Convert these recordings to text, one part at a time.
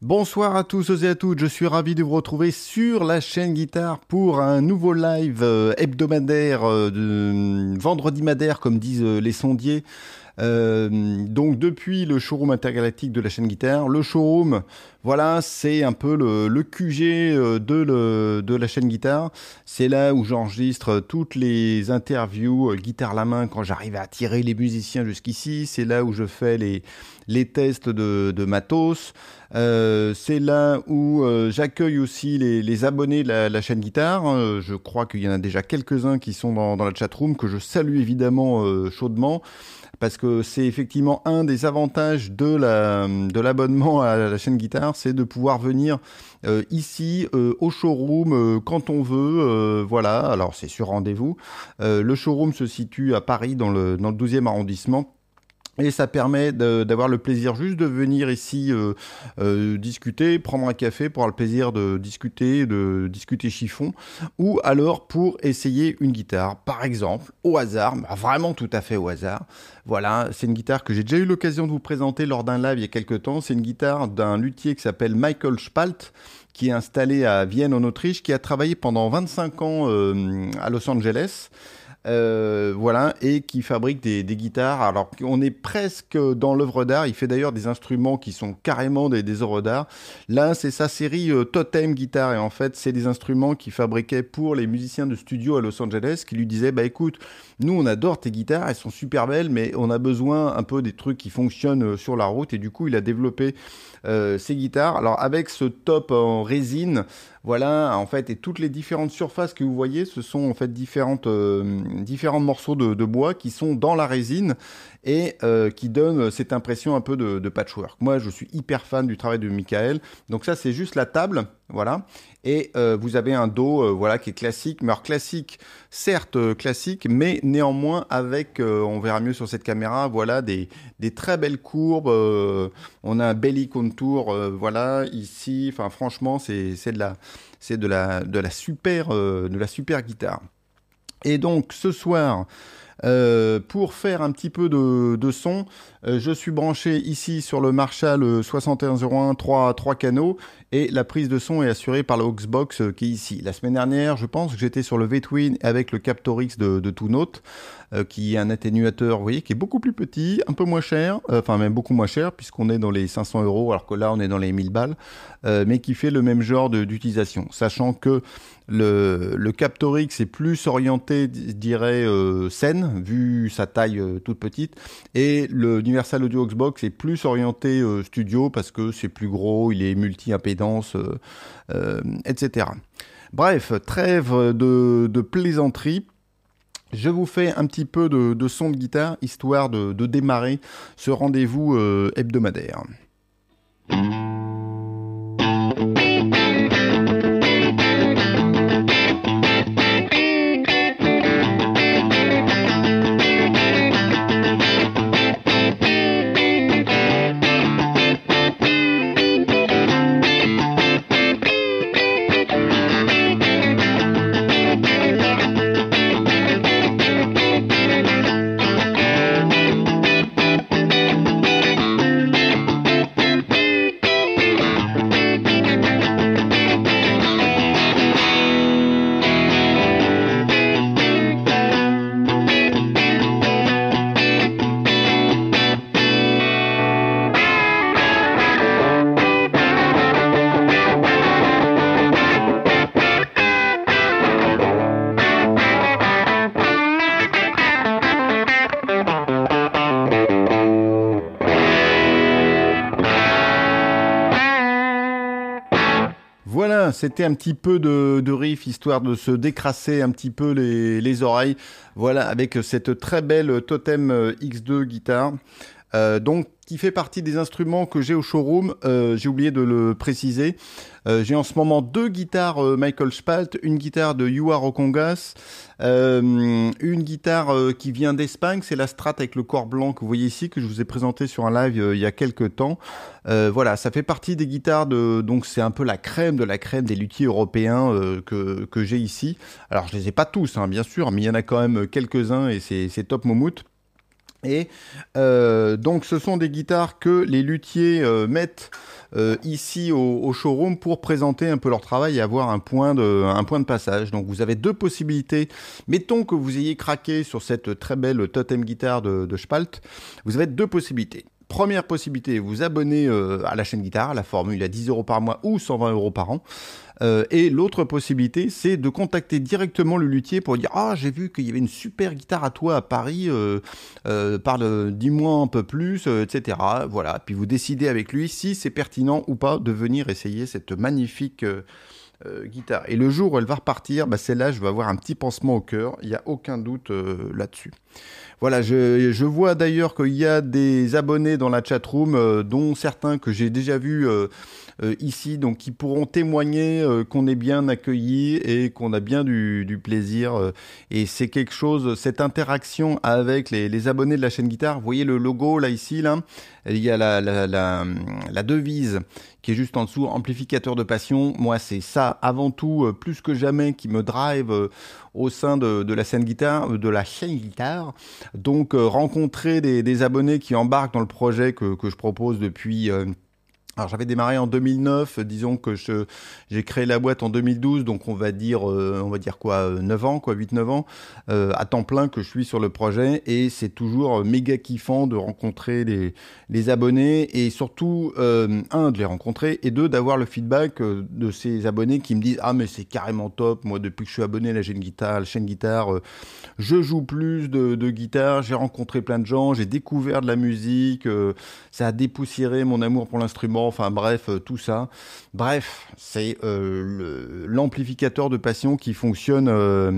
Bonsoir à tous et à toutes, je suis ravi de vous retrouver sur la chaîne Guitare pour un nouveau live hebdomadaire, vendredi madère comme disent les sondiers. Donc depuis le showroom intergalactique de la chaîne Guitare, le showroom, voilà, c'est un peu le QG de la chaîne Guitare. C'est là où j'enregistre toutes les interviews guitare à la main quand j'arrive à attirer les musiciens jusqu'ici. C'est là où je fais les tests de matos. C'est là où j'accueille aussi les abonnés de la chaîne Guitare. Je crois qu'il y en a déjà quelques-uns qui sont dans la chatroom que je salue évidemment chaudement. Parce que c'est effectivement un des avantages de l'abonnement à la chaîne Guitare, c'est de pouvoir venir ici au showroom quand on veut. Voilà, alors c'est sur rendez-vous. Le showroom se situe à Paris dans le 12e arrondissement. Et ça permet d'avoir le plaisir juste de venir ici discuter, prendre un café pour avoir le plaisir de discuter chiffon, ou alors pour essayer une guitare, par exemple, au hasard, vraiment tout à fait au hasard. Voilà, c'est une guitare que j'ai déjà eu l'occasion de vous présenter lors d'un live il y a quelques temps. C'est une guitare d'un luthier qui s'appelle Michael Spalt, qui est installé à Vienne en Autriche, qui a travaillé pendant 25 ans à Los Angeles. Voilà, et qui fabrique des guitares. Alors on est presque dans l'œuvre d'art. Il fait d'ailleurs des instruments qui sont carrément des œuvres d'art. Là, c'est sa série Totem Guitar, et en fait, c'est des instruments qu'il fabriquait pour les musiciens de studio à Los Angeles, qui lui disaient, bah écoute, nous on adore tes guitares, elles sont super belles, mais on a besoin un peu des trucs qui fonctionnent sur la route, et du coup, il a développé ces guitares. Alors avec ce top en résine, voilà, en fait, et toutes les différentes surfaces que vous voyez, ce sont en fait différents morceaux de bois qui sont dans la résine et qui donnent cette impression un peu de patchwork. Moi, je suis hyper fan du travail de Michael. Donc ça, c'est juste la table, voilà. Et vous avez un dos, voilà, qui est classique. Mais alors classique, certes classique, mais néanmoins avec, on verra mieux sur cette caméra, voilà, des très belles courbes. On a un belly contour, voilà, ici. Enfin, franchement, c'est de la super guitare. Et donc ce soir, pour faire un petit peu de son, je suis branché ici sur le Marshall 6101 3 canaux, et la prise de son est assurée par le Auxbox qui est ici. La semaine dernière, je pense que j'étais sur le V-Twin avec le Captorix de Two-Note, qui est un atténuateur, vous voyez, qui est beaucoup plus petit, un peu moins cher, enfin même beaucoup moins cher, puisqu'on est dans les 500 €, alors que là on est dans les 1000 balles, mais qui fait le même genre d'utilisation, sachant que le Captorix est plus orienté, je dirais, scène, vu sa taille toute petite, et le Universal Audio Auxbox est plus orienté studio, parce que c'est plus gros, il est multi-impédance, etc. Bref, trêve de plaisanterie. Je vous fais un petit peu de son de guitare, histoire de démarrer ce rendez-vous hebdomadaire. Voilà, c'était un petit peu de riff, histoire de se décrasser un petit peu les oreilles. Voilà, avec cette très belle Totem X2 guitare. Donc, qui fait partie des instruments que j'ai au showroom. J'ai oublié de le préciser. J'ai en ce moment deux guitares Michael Spalt, une guitare de Yua Rokongas, une guitare qui vient d'Espagne, c'est la Strat avec le corps blanc que vous voyez ici, que je vous ai présenté sur un live il y a quelques temps. Voilà, ça fait partie des guitares donc c'est un peu la crème de la crème des luthiers européens que j'ai ici. Alors je les ai pas tous, hein, bien sûr, mais il y en a quand même quelques-uns et c'est top moumoute. Et donc ce sont des guitares que les luthiers mettent ici au showroom pour présenter un peu leur travail et avoir un point de passage. Donc vous avez deux possibilités. Mettons que vous ayez craqué sur cette très belle totem guitare de Spalt. Vous avez deux possibilités. Première possibilité, vous abonnez à la chaîne guitare, la formule à 10 € par mois ou 120 € par an. Et l'autre possibilité, c'est de contacter directement le luthier pour dire «Ah, j'ai vu qu'il y avait une super guitare à toi à Paris, dis-moi un peu plus, etc.» Voilà, puis vous décidez avec lui si c'est pertinent ou pas de venir essayer cette magnifique guitare. Et le jour où elle va repartir, celle-là, je vais avoir un petit pansement au cœur, il n'y a aucun doute là-dessus. Voilà, je vois d'ailleurs qu'il y a des abonnés dans la chatroom, dont certains que j'ai déjà vus ici, donc qui pourront témoigner qu'on est bien accueillis et qu'on a bien du plaisir. Et c'est quelque chose, cette interaction avec les abonnés de la chaîne guitare. Vous voyez le logo là, ici, là, il y a la devise qui est juste en dessous, amplificateur de passion. Moi, c'est ça, avant tout, plus que jamais, qui me drive au sein de la chaîne guitare, de la chaîne guitare. Donc, rencontrer des abonnés qui embarquent dans le projet que je propose depuis... alors j'avais démarré en 2009, disons que j'ai créé la boîte en 2012, donc on va dire quoi, 9 ans, quoi, 8-9 ans, à temps plein que je suis sur le projet, et c'est toujours méga kiffant de rencontrer les abonnés, et surtout, de les rencontrer, et deux, d'avoir le feedback de ces abonnés qui me disent «Ah mais c'est carrément top, moi depuis que je suis abonné à la chaîne guitare, je joue plus de guitare, j'ai rencontré plein de gens, j'ai découvert de la musique, ça a dépoussiéré mon amour pour l'instrument, enfin bref, tout ça. Bref, c'est l'amplificateur de passion qui fonctionne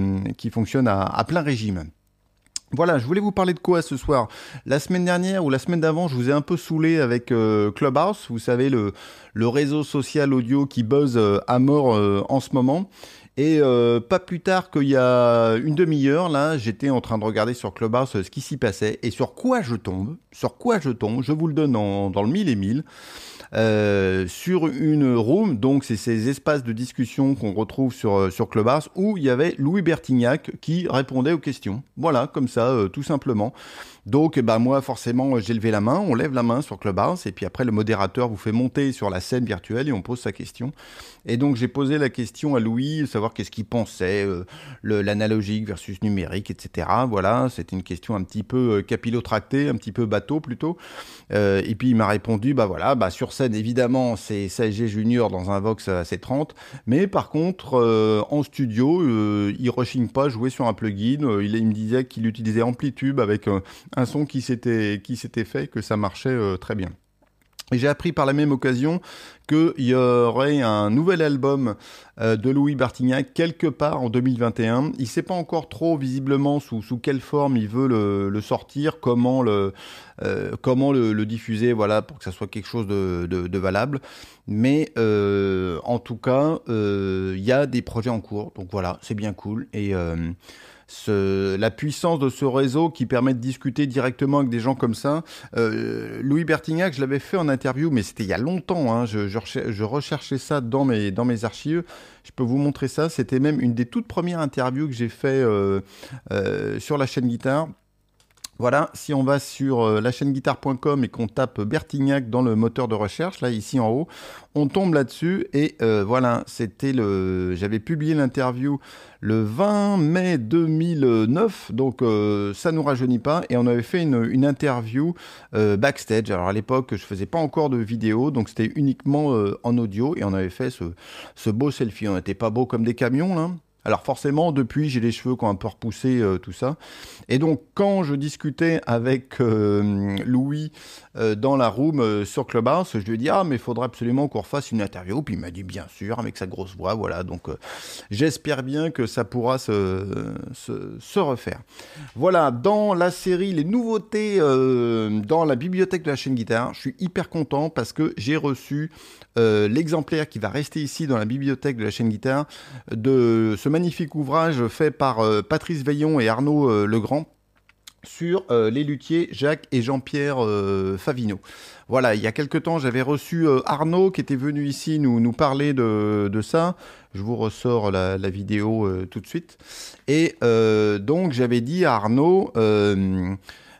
à plein régime. Voilà, je voulais vous parler de quoi ce soir? La semaine dernière ou la semaine d'avant, je vous ai un peu saoulé avec Clubhouse, vous savez, le réseau social audio qui buzz à mort en ce moment. Et pas plus tard qu'il y a une demi-heure, là, j'étais en train de regarder sur Clubhouse ce qui s'y passait. Et sur quoi je tombe, je vous le donne dans le mille et mille. Sur une room, donc c'est ces espaces de discussion qu'on retrouve sur Clubhouse, où il y avait Louis Bertignac qui répondait aux questions. Voilà, comme ça, tout simplement. Donc, moi, forcément, j'ai levé la main, on lève la main sur Clubhouse, et puis après, le modérateur vous fait monter sur la scène virtuelle et on pose sa question. Et donc, j'ai posé la question à Louis, savoir qu'est-ce qu'il pensait, l'analogique versus numérique, etc. Voilà, c'était une question un petit peu capillotractée, un petit peu bateau plutôt. Et puis, il m'a répondu, sur scène, évidemment, c'est SG Junior dans un Vox AC30, mais par contre, en studio, il rechigne pas à jouer sur un plugin. Il me disait qu'il utilisait Amplitube avec un son qui s'était fait, que ça marchait très bien. Et j'ai appris par la même occasion qu'il y aurait un nouvel album de Louis Bertignac quelque part en 2021. Il ne sait pas encore trop visiblement sous quelle forme il veut le sortir, comment le diffuser, voilà, pour que ça soit quelque chose de valable. Mais en tout cas, il y a des projets en cours, donc voilà, c'est bien cool. Et la puissance de ce réseau qui permet de discuter directement avec des gens comme ça. Louis Bertignac, je l'avais fait en interview, mais c'était il y a longtemps. Hein. Je recherchais ça dans mes archives. Je peux vous montrer ça. C'était même une des toutes premières interviews que j'ai fait sur la chaîne guitare. Voilà, si on va sur lachaîneguitare.com et qu'on tape Bertignac dans le moteur de recherche, là, ici en haut, on tombe là-dessus et voilà, j'avais publié l'interview le 20 mai 2009, donc ça nous rajeunit pas, et on avait fait une interview backstage. Alors à l'époque, je faisais pas encore de vidéo, donc c'était uniquement en audio, et on avait fait ce beau selfie. On n'était pas beau comme des camions, là. Alors forcément, depuis, j'ai les cheveux qui ont un peu repoussé, tout ça. Et donc, quand je discutais avec Louis dans la room sur Clubhouse, je lui ai dit « Ah, mais il faudrait absolument qu'on refasse une interview. » Puis il m'a dit « Bien sûr, avec sa grosse voix, voilà. » Donc, j'espère bien que ça pourra se refaire. Voilà, dans la série, les nouveautés dans la bibliothèque de la chaîne guitare, je suis hyper content parce que j'ai reçu l'exemplaire qui va rester ici dans la bibliothèque de la chaîne guitare de ce magnifique ouvrage fait par Patrice Veillon et Arnaud Legrand sur les luthiers Jacques et Jean-Pierre Favino. Voilà, il y a quelque temps, j'avais reçu Arnaud qui était venu ici nous parler de ça. Je vous ressors la vidéo tout de suite. Et donc, j'avais dit à Arnaud...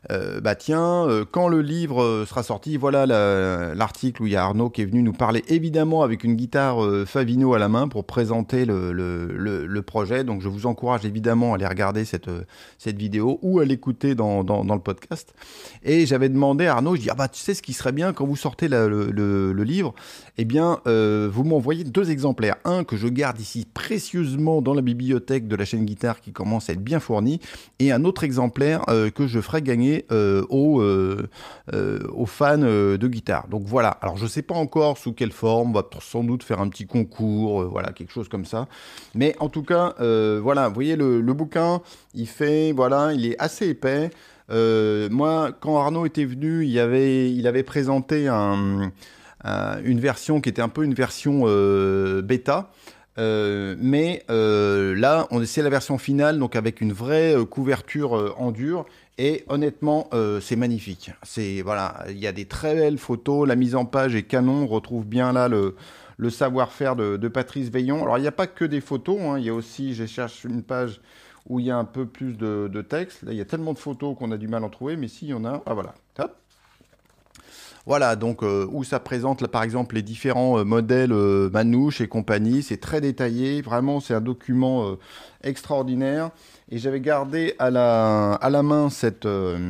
bah tiens, quand le livre sera sorti, voilà l'article où il y a Arnaud qui est venu nous parler, évidemment avec une guitare Favino à la main pour présenter le projet. Donc je vous encourage évidemment à aller regarder cette vidéo ou à l'écouter dans le podcast. Et j'avais demandé à Arnaud, je dis, ah bah tu sais ce qui serait bien quand vous sortez le livre, eh bien vous m'envoyez 2 exemplaires. Un que je garde ici précieusement dans la bibliothèque de la chaîne Guitare qui commence à être bien fournie, et un autre exemplaire que je ferai gagner aux fans de guitare. Donc voilà, alors je sais pas encore sous quelle forme, on va sans doute faire un petit concours, voilà, quelque chose comme ça. Mais en tout cas, voilà, vous voyez le bouquin, il est assez épais. Moi, quand Arnaud était venu, il avait présenté une version qui était un peu une version bêta. Mais là, c'est la version finale, donc avec une vraie couverture en dur. Et honnêtement, c'est magnifique. Voilà, il y a des très belles photos. La mise en page est canon. On retrouve bien là le savoir-faire de Patrice Veillon. Alors, il n'y a pas que des photos. Hein. Il y a aussi, je cherche une page où il y a un peu plus de texte. Là, il y a tellement de photos qu'on a du mal à en trouver. Mais si, il y en a. Ah, voilà. Hop. Voilà, donc où ça présente là, par exemple les différents modèles Manouche et compagnie, c'est très détaillé, vraiment c'est un document extraordinaire. Et j'avais gardé à la main cette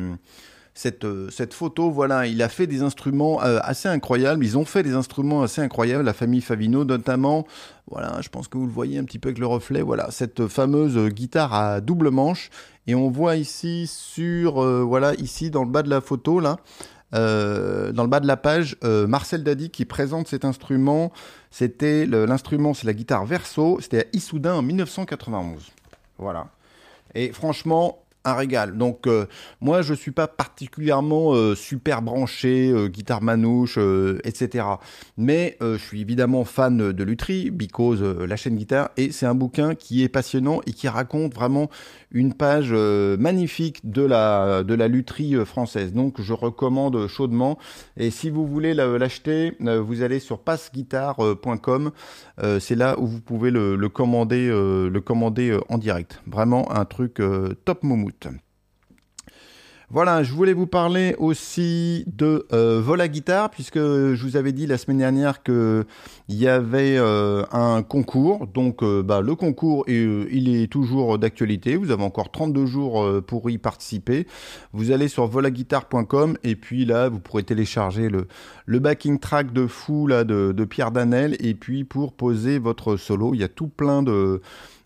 photo. Voilà, il a fait des instruments assez incroyables, ils ont fait des instruments assez incroyables, la famille Favino notamment. Voilà, je pense que vous le voyez un petit peu avec le reflet, voilà, cette fameuse guitare à double manche. Et on voit ici ici dans le bas de la photo là, dans le bas de la page, Marcel Dady qui présente cet instrument. L'instrument, c'est la guitare Verso. C'était à Issoudun en 1991. Voilà. Et franchement, un régal. Donc, moi, je suis pas particulièrement super branché, guitare manouche, etc. Mais je suis évidemment fan de lutherie, because la chaîne Guitare. Et c'est un bouquin qui est passionnant et qui raconte vraiment une page magnifique de la lutherie française. Donc, je recommande chaudement. Et si vous voulez l'acheter, vous allez sur passguitare.com. C'est là où vous pouvez le commander en direct. Vraiment un truc top moumoute. Voilà, je voulais vous parler aussi de Vol à Guitare, puisque je vous avais dit la semaine dernière qu'il y avait un concours. Donc le concours, il est toujours d'actualité. Vous avez encore 32 jours pour y participer. Vous allez sur volaguitare.com et puis là, vous pourrez télécharger le backing track de fou là, de Pierre Danel. Et puis pour poser votre solo, il y a tout plein de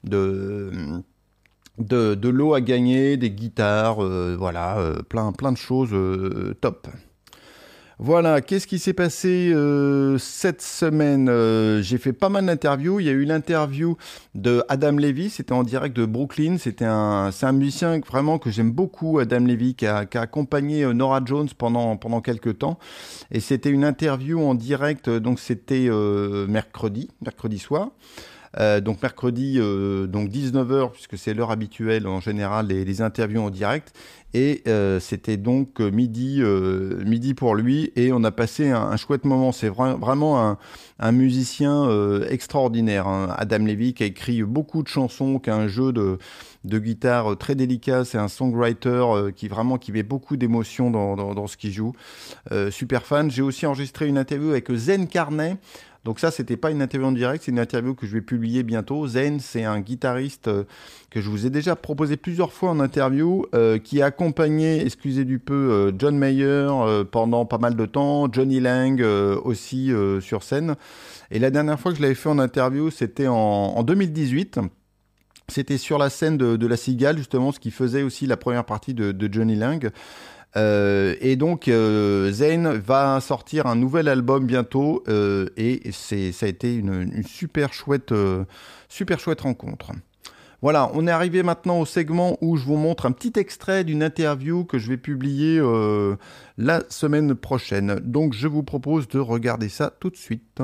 lots à gagner, des guitares, plein de choses top. Voilà, qu'est-ce qui s'est passé cette semaine? J'ai fait pas mal d'interviews. Il y a eu l'interview de Adam Levy, c'était en direct de Brooklyn. C'est un musicien vraiment que j'aime beaucoup, Adam Levy, qui a accompagné Norah Jones pendant quelques temps. Et c'était une interview en direct, donc c'était mercredi soir. Donc mercredi, donc 19h, puisque c'est l'heure habituelle en général, les interviews en direct. Et c'était donc midi pour lui. Et on a passé un chouette moment. C'est vraiment un musicien extraordinaire. Hein. Adam Levy qui a écrit beaucoup de chansons, qui a un jeu de guitare très délicat. C'est un songwriter qui met beaucoup d'émotions dans ce qu'il joue. Super fan. J'ai aussi enregistré une interview avec Zen Carnet. Donc ça, c'était pas une interview en direct, c'est une interview que je vais publier bientôt. Zen, c'est un guitariste que je vous ai déjà proposé plusieurs fois en interview, qui a accompagné, excusez du peu, John Mayer pendant pas mal de temps, Johnny Lang aussi sur scène. Et la dernière fois que je l'avais fait en interview, c'était en 2018. C'était sur la scène de La Cigale, justement, ce qui faisait aussi la première partie de Johnny Lang. Et donc Zayn va sortir un nouvel album bientôt et ça a été une super chouette rencontre. Voilà, on est arrivé maintenant au segment où je vous montre un petit extrait d'une interview que je vais publier la semaine prochaine. Donc je vous propose de regarder ça tout de suite.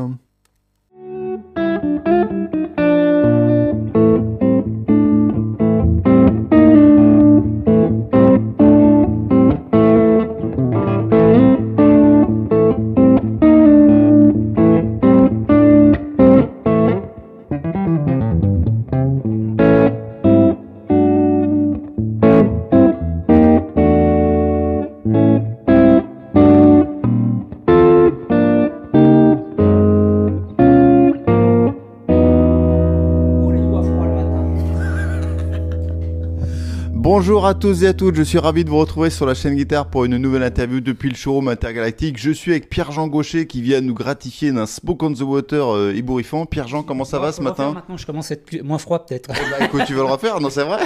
Bonjour à tous et à toutes, je suis ravi de vous retrouver sur la chaîne Guitare pour une nouvelle interview depuis le showroom intergalactique. Je suis avec Pierre-Jean Gaucher qui vient nous gratifier d'un Smoke on the Water ébouriffant. Pierre-Jean, comment ça va ce matin? Maintenant, je commence à être moins froid peut-être. Bah, écoute, tu veux le refaire? Non, c'est vrai?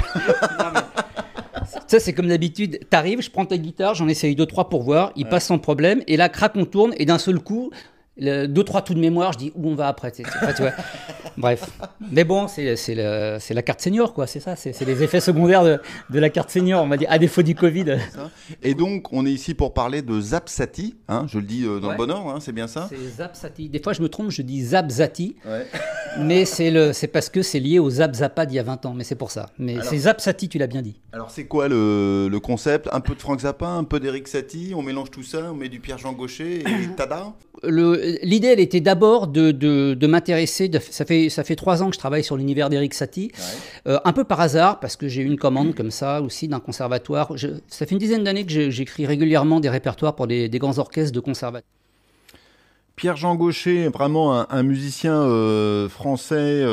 Ça, c'est comme d'habitude. T'arrives, je prends ta guitare, j'en essaye 2-3 pour voir, il passe sans problème, et là, crac, on tourne, et d'un seul coup, 2-3 tours de mémoire, je dis où on va après. Tu vois. Bref. Mais bon, c'est la carte senior, quoi, c'est ça, c'est les effets secondaires de la carte senior, on va dire, à défaut du Covid. Et donc, on est ici pour parler de Zapsati, hein, je le dis dans le bon ordre, hein, c'est bien ça? C'est Zapsati. Des fois, je me trompe, je dis Zapsati, ouais. Mais c'est parce que c'est lié au Zap Zappa d'il y a 20 ans, mais c'est pour ça. Mais alors, c'est Zapsati, tu l'as bien dit. Alors, c'est quoi le concept? Un peu de Frank Zappa, un peu d'Eric Satie, on mélange tout ça, on met du Pierre-Jean Gaucher et tada? L'idée, elle était d'abord de m'intéresser. Ça fait 3 ans que je travaille sur l'univers d'Eric Satie, un peu par hasard, parce que j'ai eu une commande comme ça aussi d'un conservatoire. Ça fait une dizaine d'années que j'écris régulièrement des répertoires pour des grands orchestres de conservatoire. Pierre-Jean Gaucher est vraiment un musicien français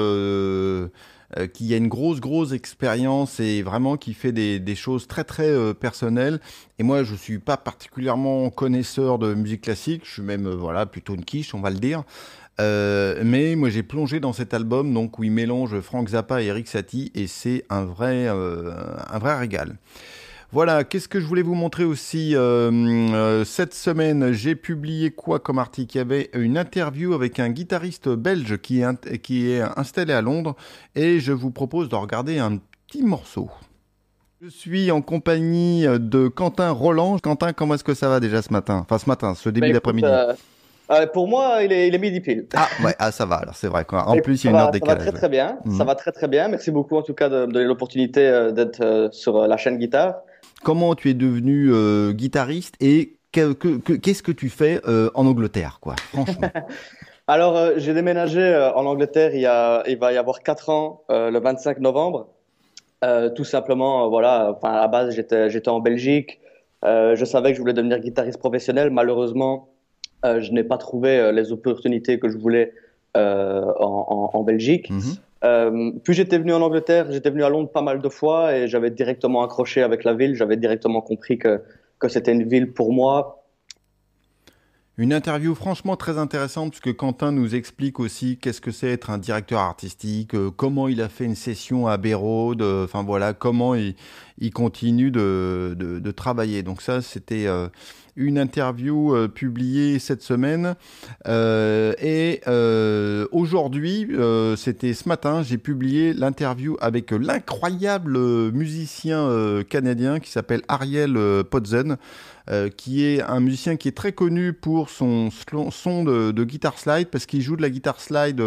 qui a une grosse expérience et vraiment qui fait des choses très personnelles. Et moi, je suis pas particulièrement connaisseur de musique classique, je suis même voilà plutôt une quiche, on va le dire. Mais moi, j'ai plongé dans cet album donc où il mélange Frank Zappa et Eric Satie et c'est un vrai régal. Voilà, qu'est-ce que je voulais vous montrer aussi cette semaine, j'ai publié quoi comme article? Il y avait une interview avec un guitariste belge qui est installé à Londres et je vous propose de regarder un petit morceau. Je suis en compagnie de Quentin Roland. Quentin, comment est-ce que ça va déjà ce matin? Enfin ce matin, ce début d'après-midi. Pour moi, il est midi pile. Ah ouais, ça va alors, c'est vrai. En plus, il y a une heure décalage. Ça va très bien. Ça va très bien. Merci beaucoup en tout cas de me donner l'opportunité d'être sur la chaîne Guitare. Comment tu es devenu guitariste et qu'est-ce que tu fais en Angleterre, quoi, franchement? Alors, j'ai déménagé en Angleterre il va y avoir 4 ans, le 25 novembre. Tout simplement, voilà. Enfin, à la base, j'étais en Belgique. Je savais que je voulais devenir guitariste professionnel. Malheureusement, je n'ai pas trouvé les opportunités que je voulais en Belgique. Puis j'étais venu en Angleterre, j'étais venu à Londres pas mal de fois et j'avais directement accroché avec la ville, j'avais directement compris que c'était une ville pour moi. Une interview franchement très intéressante puisque Quentin nous explique aussi qu'est-ce que c'est être un directeur artistique, comment il a fait une session à Abbey Road, enfin voilà, comment il continue de travailler. Donc ça, c'était une interview publiée cette semaine. Aujourd'hui, c'était ce matin, j'ai publié l'interview avec l'incroyable musicien canadien qui s'appelle Ariel Podzen. Qui est un musicien qui est très connu pour son son de guitare slide parce qu'il joue de la guitare slide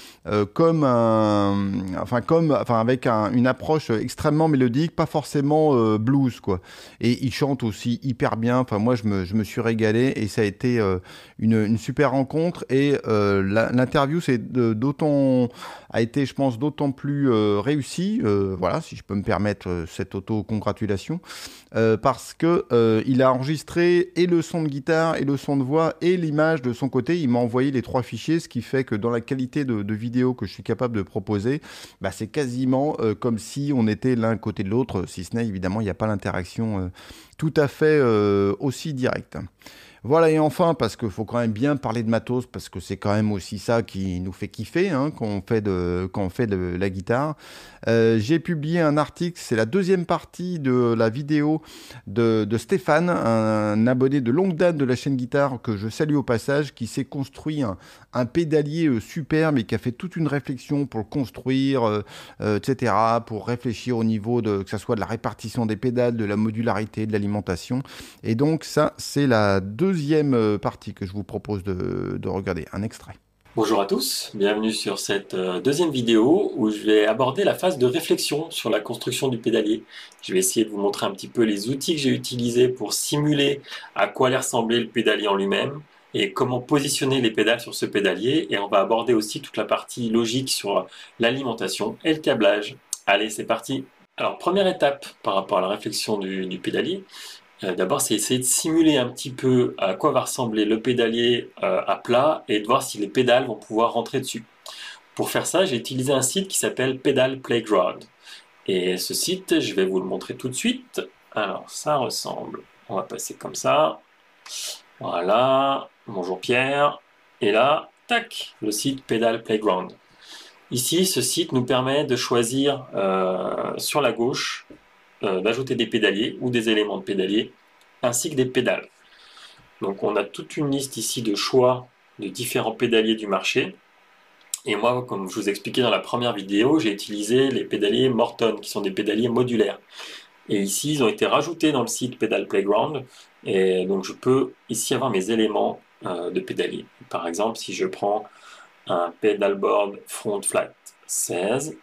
avec une approche extrêmement mélodique, pas forcément blues quoi. Et il chante aussi hyper bien. Enfin moi je me suis régalé et ça a été une super rencontre et l'interview a été je pense d'autant plus réussie. Voilà si je peux me permettre cette auto-congratulation parce que il a enregistré et le son de guitare et le son de voix et l'image de son côté. Il m'a envoyé les 3 fichiers, ce qui fait que dans la qualité de vidéo que je suis capable de proposer, bah, c'est quasiment comme si on était l'un côté de l'autre, si ce n'est évidemment il n'y a pas l'interaction tout à fait aussi directe. Voilà, et enfin, parce qu'il faut quand même bien parler de matos, parce que c'est quand même aussi ça qui nous fait kiffer hein, quand on fait de la guitare. J'ai publié un article, c'est la deuxième partie de la vidéo de Stéphane, un abonné de longue date de la chaîne Guitare, que je salue au passage, qui s'est construit un pédalier superbe et qui a fait toute une réflexion pour le construire, etc., pour réfléchir au niveau que ce soit de la répartition des pédales, de la modularité, de l'alimentation. Et donc ça, c'est la deuxième partie que je vous propose de regarder, un extrait. Bonjour à tous, bienvenue sur cette deuxième vidéo où je vais aborder la phase de réflexion sur la construction du pédalier. Je vais essayer de vous montrer un petit peu les outils que j'ai utilisés pour simuler à quoi allait ressembler le pédalier en lui-même et comment positionner les pédales sur ce pédalier. Et on va aborder aussi toute la partie logique sur l'alimentation et le câblage. Allez, c'est parti. Alors, première étape par rapport à la réflexion du pédalier. D'abord, c'est essayer de simuler un petit peu à quoi va ressembler le pédalier à plat et de voir si les pédales vont pouvoir rentrer dessus. Pour faire ça, j'ai utilisé un site qui s'appelle Pedal Playground. Et ce site, je vais vous le montrer tout de suite. Alors, ça ressemble. On va passer comme ça. Voilà. Bonjour Pierre. Et là, tac, le site Pedal Playground. Ici, ce site nous permet de choisir sur la gauche, d'ajouter des pédaliers ou des éléments de pédalier, ainsi que des pédales. Donc on a toute une liste ici de choix de différents pédaliers du marché. Et moi, comme je vous expliquais dans la première vidéo, j'ai utilisé les pédaliers Morton, qui sont des pédaliers modulaires. Et ici, ils ont été rajoutés dans le site Pedal Playground. Et donc je peux ici avoir mes éléments de pédalier. Par exemple, si je prends un pedalboard front flat 16,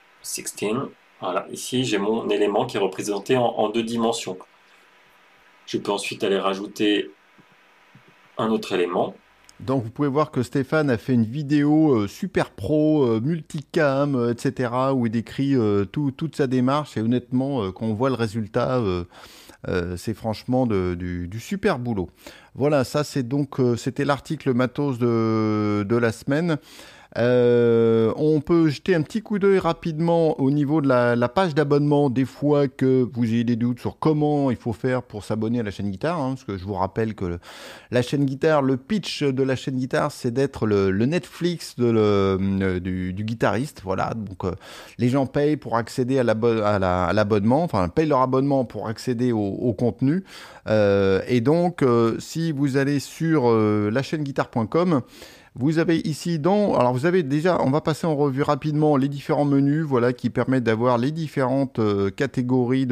voilà, ici j'ai mon élément qui est représenté en 2 dimensions. Je peux ensuite aller rajouter un autre élément. Donc vous pouvez voir que Stéphane a fait une vidéo super pro, multicam, etc. où il décrit toute sa démarche et honnêtement, quand on voit le résultat, c'est franchement du super boulot. Voilà, ça c'est donc c'était l'article matos de la semaine. On peut jeter un petit coup d'œil rapidement au niveau de la page d'abonnement, des fois que vous ayez des doutes sur comment il faut faire pour s'abonner à la chaîne guitare, parce que je vous rappelle que la chaîne guitare, le pitch de la chaîne guitare, c'est d'être le Netflix du guitariste, voilà, donc les gens payent pour accéder à l'abonnement, enfin payent leur abonnement pour accéder au contenu, et donc si vous allez sur lachaîneguitare.com, vous avez ici alors vous avez déjà, on va passer en revue rapidement les différents menus, voilà, qui permettent d'avoir les différentes catégories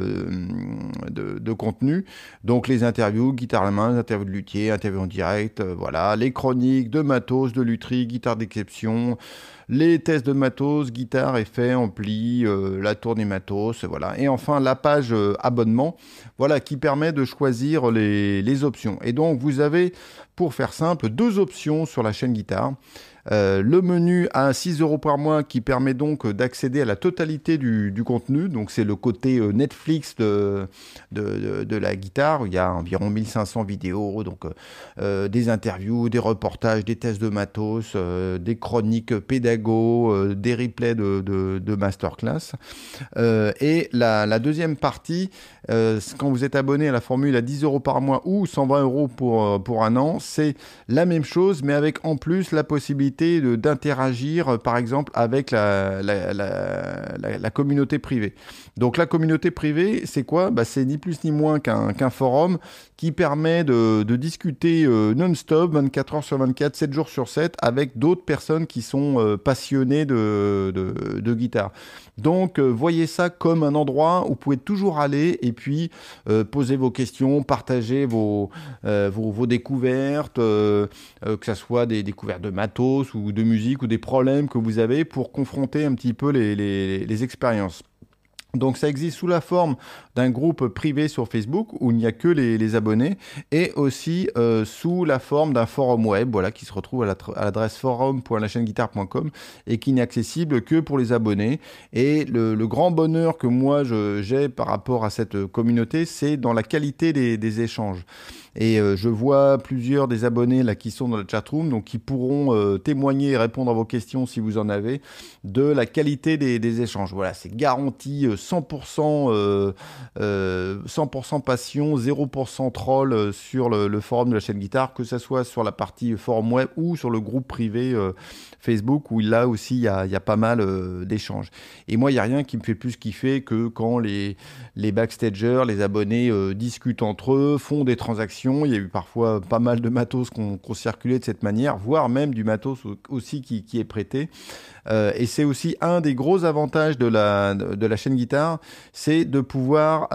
de contenu. Donc les interviews, guitare à la main, les interviews de luthier, interviews en direct, voilà, les chroniques de matos, de lutherie, guitare d'exception, les tests de matos, guitare, effets, ampli, la tournée matos, voilà. Et enfin la page abonnement, voilà, qui permet de choisir les options. Et donc vous avez, pour faire simple, 2 options sur la chaîne guitare. Le menu à 6 € par mois qui permet donc d'accéder à la totalité du contenu. Donc c'est le côté Netflix de la guitare. Il y a environ 1500 vidéos, donc des interviews, des reportages, des tests de matos, des chroniques pédago, des replays de masterclass. Et la deuxième partie, quand vous êtes abonné à la formule à 10 € par mois ou 120 € pour un an, c'est la même chose, mais avec en plus la possibilité d'interagir, par exemple, avec la communauté privée. Donc la communauté privée, c'est quoi ? C'est ni plus ni moins qu'un forum qui permet de discuter non-stop, 24 heures sur 24, 7 jours sur 7, avec d'autres personnes qui sont passionnées de guitare. Donc, voyez ça comme un endroit où vous pouvez toujours aller et puis poser vos questions, partager vos découvertes, que ce soit des découvertes de matos ou de musique ou des problèmes que vous avez pour confronter un petit peu les expériences. Donc ça existe sous la forme d'un groupe privé sur Facebook où il n'y a que les abonnés et aussi sous la forme d'un forum web, voilà, qui se retrouve à l'adresse forum.lachaîneguitare.com et qui n'est accessible que pour les abonnés. Et le grand bonheur que moi j'ai par rapport à cette communauté, c'est dans la qualité des échanges. Et je vois plusieurs des abonnés là qui sont dans la chatroom, donc qui pourront témoigner et répondre à vos questions si vous en avez, de la qualité des échanges. Voilà, c'est garanti 100%, 100% passion, 0% troll sur le forum de la chaîne guitare, que ce soit sur la partie forum web ou sur le groupe privé Facebook, où là aussi il y a pas mal d'échanges. Et moi, il n'y a rien qui me fait plus kiffer que quand les backstagers, les abonnés discutent entre eux, font des transactions. Il y a eu parfois pas mal de matos qui ont circulé de cette manière, voire même du matos aussi qui est prêté. Et c'est aussi un des gros avantages de la chaîne guitare, c'est de pouvoir,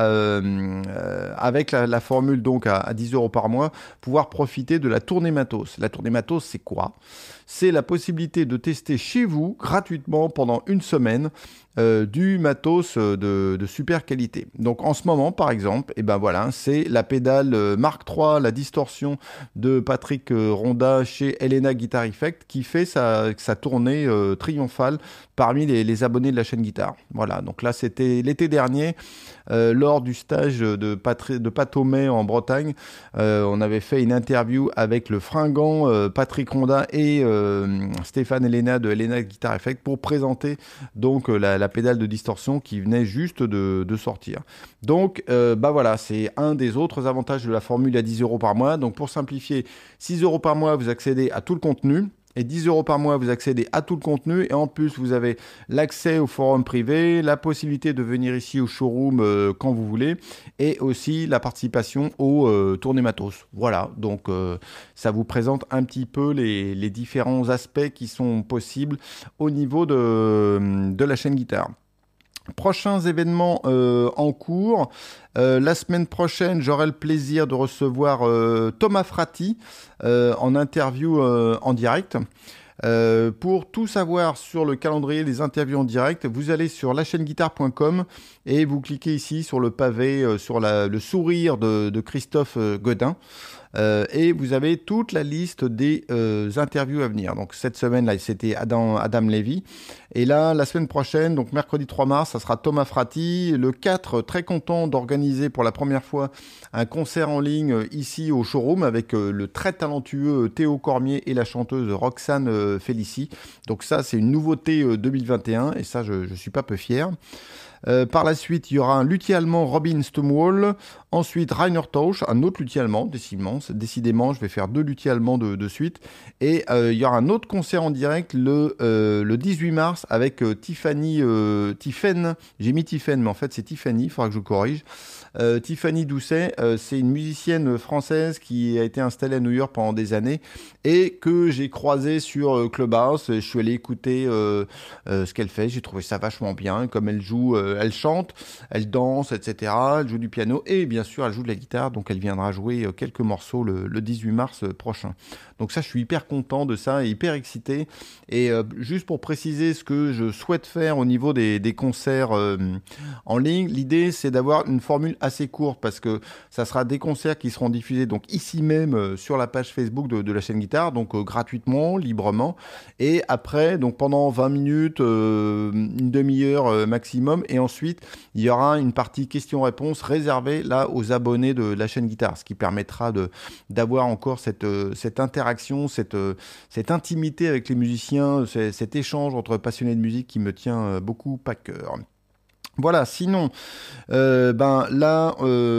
avec la formule donc à 10 € par mois, pouvoir profiter de la tournée matos. La tournée matos, c'est quoi ? C'est la possibilité de tester chez vous gratuitement pendant une semaine du matos de super qualité. Donc en ce moment, par exemple, c'est la pédale Mark III, la distorsion de Patrick Ronda chez Helena Guitar Effect qui fait sa tournée triomphale triomphale parmi les abonnés de la chaîne Guitare. Voilà, donc là c'était l'été dernier, lors du stage de Pat Homais en Bretagne. On avait fait une interview avec le fringant Patrick Ronda et Stéphane Elena de Elena Guitar Effect pour présenter donc la pédale de distorsion qui venait juste de sortir. Donc voilà, c'est un des autres avantages de la formule à 10 € par mois. Donc pour simplifier, 6 € par mois, vous accédez à tout le contenu. Et 10 € par mois, vous accédez à tout le contenu. Et en plus, vous avez l'accès au forum privé, la possibilité de venir ici au showroom quand vous voulez. Et aussi la participation aux tournées matos. Voilà, donc ça vous présente un petit peu les différents aspects qui sont possibles au niveau de la chaîne Guitare. Prochains événements en cours. La semaine prochaine, j'aurai le plaisir de recevoir Thomas Frati en interview en direct. Pour tout savoir sur le calendrier des interviews en direct, vous allez sur lachaîneguitare.com et vous cliquez ici sur le pavé, sur le sourire de Christophe Godin. Et vous avez toute la liste des interviews à venir. Donc cette semaine là, c'était Adam Levy. Et là, la semaine prochaine, donc mercredi 3 mars, ça sera Thomas Frati. Le 4, très content d'organiser pour la première fois un concert en ligne ici au showroom avec le très talentueux Théo Cormier et la chanteuse Roxane Félicie. Donc ça, c'est une nouveauté 2021 et ça, je suis pas peu fier. Par la suite, il y aura un luthier allemand, Robin Stumwall. Ensuite, Rainer Tausch, un autre luthier allemand. Décidément, je vais faire 2 luthiers allemands de suite. Et il y aura un autre concert en direct le 18 mars avec Tiffany. J'ai mis Tiffany, mais en fait, c'est Tiffany. Il faudra que je corrige. Tiffany Doucet, c'est une musicienne française qui a été installée à New York pendant des années et que j'ai croisée sur Clubhouse. Je suis allé écouter ce qu'elle fait. J'ai trouvé ça vachement bien. Comme elle joue, elle chante, elle danse, etc. Elle joue du piano et bien sûr elle joue de la guitare. Donc elle viendra jouer quelques morceaux le 18 mars prochain. Donc ça, je suis hyper content de ça et hyper excité. Et juste pour préciser ce que je souhaite faire au niveau des concerts en ligne, l'idée c'est d'avoir une formule assez courte parce que ça sera des concerts qui seront diffusés donc ici même sur la page Facebook de la chaîne Guitare, donc gratuitement, librement. Et après, donc pendant 20 minutes, une demi-heure maximum. Et ensuite, il y aura une partie questions-réponses réservée là aux abonnés de la chaîne Guitare, ce qui permettra d'avoir encore cette interaction, cette intimité avec les musiciens, cet échange entre passionnés de musique qui me tient beaucoup à cœur. Voilà, sinon, là,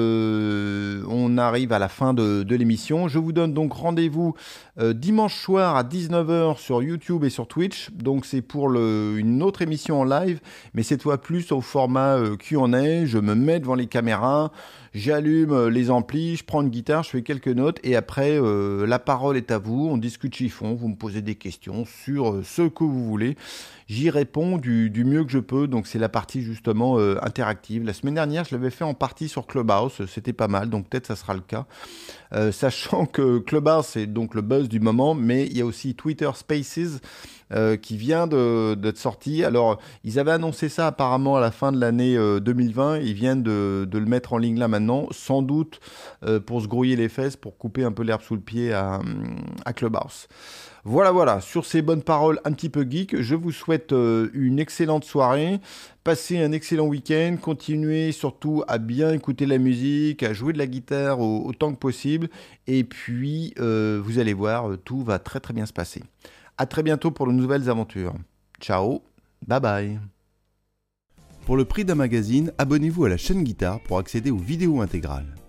on arrive à la fin de l'émission. Je vous donne donc rendez-vous dimanche soir à 19h sur YouTube et sur Twitch. Donc c'est pour une autre émission en live, mais cette fois plus au format Q&A. Je me mets devant les caméras, j'allume les amplis, je prends une guitare, je fais quelques notes et après la parole est à vous, on discute chiffon, vous me posez des questions sur ce que vous voulez. J'y réponds du mieux que je peux, donc c'est la partie justement interactive. La semaine dernière, je l'avais fait en partie sur Clubhouse, c'était pas mal, donc peut-être ça sera le cas. Sachant que Clubhouse, c'est donc le buzz du moment, mais il y a aussi Twitter Spaces qui vient d'être sorti. Alors, ils avaient annoncé ça apparemment à la fin de l'année 2020, ils viennent de le mettre en ligne là maintenant, sans doute pour se grouiller les fesses, pour couper un peu l'herbe sous le pied à Clubhouse. Voilà, sur ces bonnes paroles un petit peu geek, je vous souhaite une excellente soirée, passez un excellent week-end, continuez surtout à bien écouter la musique, à jouer de la guitare autant que possible, et puis vous allez voir, tout va très très bien se passer. À très bientôt pour de nouvelles aventures. Ciao, bye bye. Pour le prix d'un magazine, abonnez-vous à la chaîne Guitare pour accéder aux vidéos intégrales.